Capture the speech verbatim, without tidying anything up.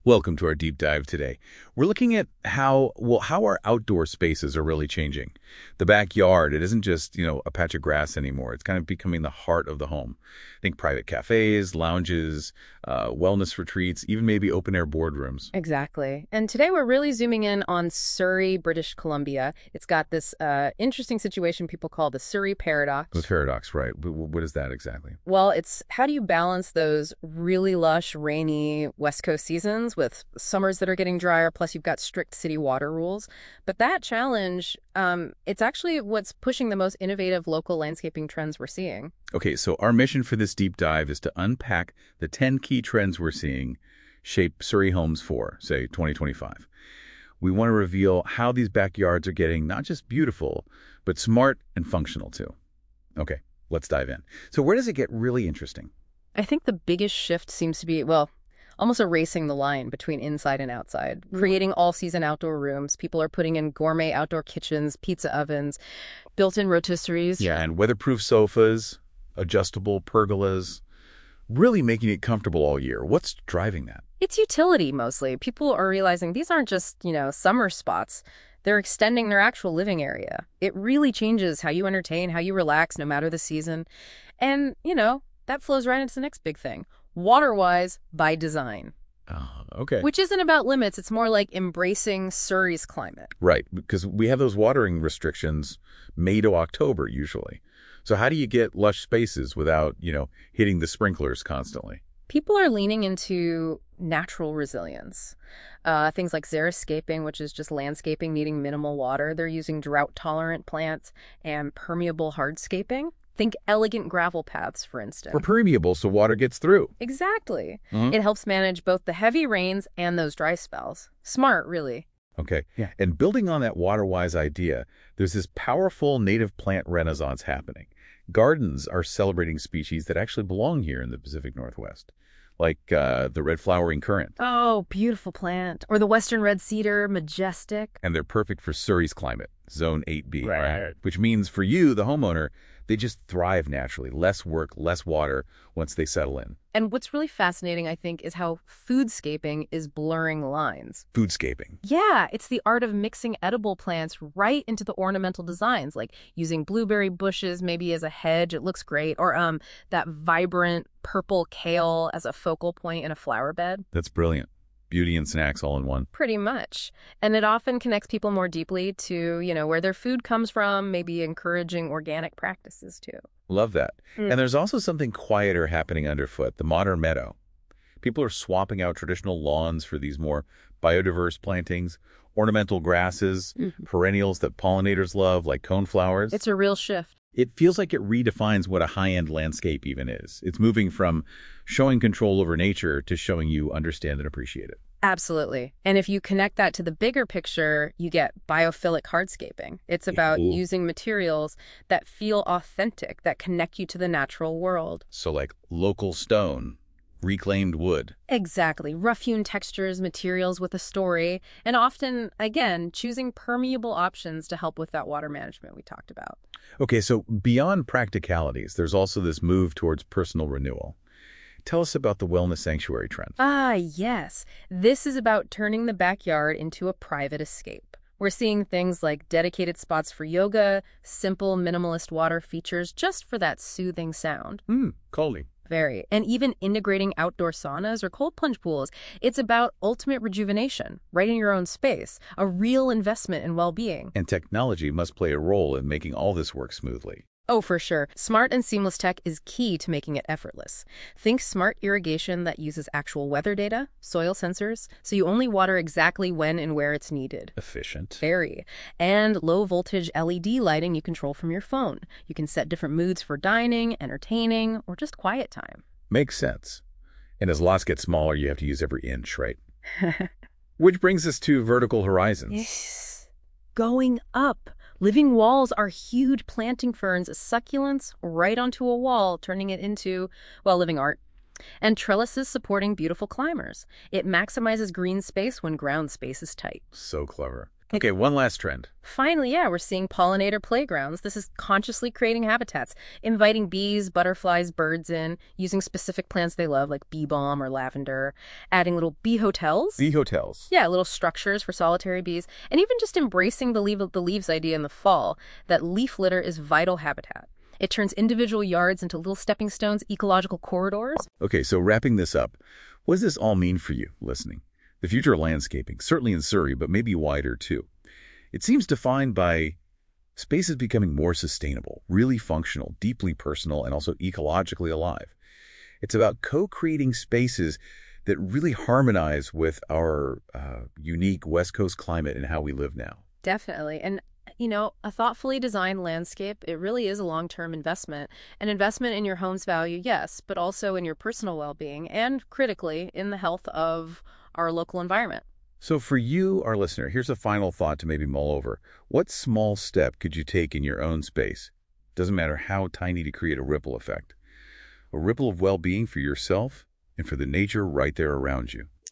Welcome to our deep dive today. We're looking at how, well, how our outdoor spaces are really changing. The backyard, it isn't just, you know, a patch of grass anymore. It's kind of becoming the heart of the home. Think private cafes, lounges, uh, wellness retreats, even maybe open-air boardrooms. Exactly. And today we're really zooming in on Surrey, British Columbia. It's got this uh, interesting situation people call the Surrey paradox. The paradox, right. But what is that exactly? Well, it's how do you balance those really lush, rainy West Coast seasons with summers that are getting drier, plus you've got strict city water rules. But that challenge, um, it's actually what's pushing the most innovative local landscaping trends we're seeing. Okay, so our mission for this deep dive is to unpack the ten key trends we're seeing shape Surrey homes for, say, twenty twenty-five. We want to reveal how these backyards are getting not just beautiful, but smart and functional too. Okay, let's dive in. So where does it get really interesting? I think the biggest shift seems to be, well, almost erasing the line between inside and outside, creating all-season outdoor rooms. People are putting in gourmet outdoor kitchens, pizza ovens, built-in rotisseries. Yeah, and weatherproof sofas, adjustable pergolas, really making it comfortable all year. What's driving that? It's utility, mostly. People are realizing these aren't just, you know, summer spots. They're extending their actual living area. It really changes how you entertain, how you relax, no matter the season. And, you know, that flows right into the next big thing. Water-wise, by design. Oh, okay. Which isn't about limits. It's more like embracing Surrey's climate. Right, because we have those watering restrictions May to October usually. So how do you get lush spaces without, you know, hitting the sprinklers constantly? People are leaning into natural resilience. Uh, things like xeriscaping, which is just landscaping needing minimal water. They're using drought-tolerant plants and permeable hardscaping. Think elegant gravel paths, for instance. We're permeable so water gets through. Exactly. Mm-hmm. It helps manage both the heavy rains and those dry spells. Smart, really. Okay. Yeah. And building on that water-wise idea, there's this powerful native plant renaissance happening. Gardens are celebrating species that actually belong here in the Pacific Northwest, like uh, the red flowering currant. Oh, beautiful plant. Or the western red cedar, majestic. And they're perfect for Surrey's climate, Zone eight B. Right. Which means for you, the homeowner, they just thrive naturally. Less work, less water once they settle in. And what's really fascinating, I think, is how foodscaping is blurring lines. Foodscaping. Yeah, it's the art of mixing edible plants right into the ornamental designs, like using blueberry bushes maybe as a hedge. It looks great. Or um, that vibrant purple kale as a focal point in a flower bed. That's brilliant. Beauty and snacks all in one. Pretty much. And it often connects people more deeply to, you know, where their food comes from, maybe encouraging organic practices too. Love that. Mm. And there's also something quieter happening underfoot, the modern meadow. People are swapping out traditional lawns for these more biodiverse plantings, ornamental grasses, Mhm. perennials that pollinators love, like coneflowers. It's a real shift. It feels like it redefines what a high-end landscape even is. It's moving from showing control over nature to showing you understand and appreciate it. Absolutely. And if you connect that to the bigger picture, you get biophilic hardscaping. It's about Ooh. using materials that feel authentic, that connect you to the natural world. So like local stone, reclaimed wood. Exactly. Rough-hewn textures, materials with a story, and often, again, choosing permeable options to help with that water management we talked about. Okay, so beyond practicalities, there's also this move towards personal renewal. Tell us about the wellness sanctuary trend. Ah, yes. This is about turning the backyard into a private escape. We're seeing things like dedicated spots for yoga, simple minimalist water features just for that soothing sound. Hmm, calming. Very. And even integrating outdoor saunas or cold plunge pools. It's about ultimate rejuvenation, right in your own space, a real investment in well-being. And technology must play a role in making all this work smoothly. Oh, for sure. Smart and seamless tech is key to making it effortless. Think smart irrigation that uses actual weather data, soil sensors, so you only water exactly when and where it's needed. Efficient. Very. And low voltage L E D lighting you control from your phone. You can set different moods for dining, entertaining, or just quiet time. Makes sense. And as lots get smaller, you have to use every inch, right? Which brings us to vertical horizons. Yes. Going up. Living walls are huge planting ferns, succulents right onto a wall, turning it into, well, living art. And trellises supporting beautiful climbers. It maximizes green space when ground space is tight. So clever. Okay, one last trend. Finally, yeah, we're seeing pollinator playgrounds. This is consciously creating habitats, inviting bees, butterflies, birds in, using specific plants they love, like bee balm or lavender, adding little bee hotels. Bee hotels. Yeah, little structures for solitary bees, and even just embracing the leave the leaves idea in the fall, that leaf litter is vital habitat. It turns individual yards into little stepping stones, ecological corridors. Okay, so wrapping this up, what does this all mean for you listening? The future of landscaping, certainly in Surrey, but maybe wider too. It seems defined by spaces becoming more sustainable, really functional, deeply personal, and also ecologically alive. It's about co-creating spaces that really harmonize with our uh, unique West Coast climate and how we live now. Definitely. And, you know, a thoughtfully designed landscape, it really is a long-term investment. An investment in your home's value, yes, but also in your personal well-being and, critically, in the health of our local environment. So for you, our listener, here's a final thought to maybe mull over. What small step could you take in your own space? Doesn't matter how tiny, to create a ripple effect. A ripple of well-being for yourself and for the nature right there around you.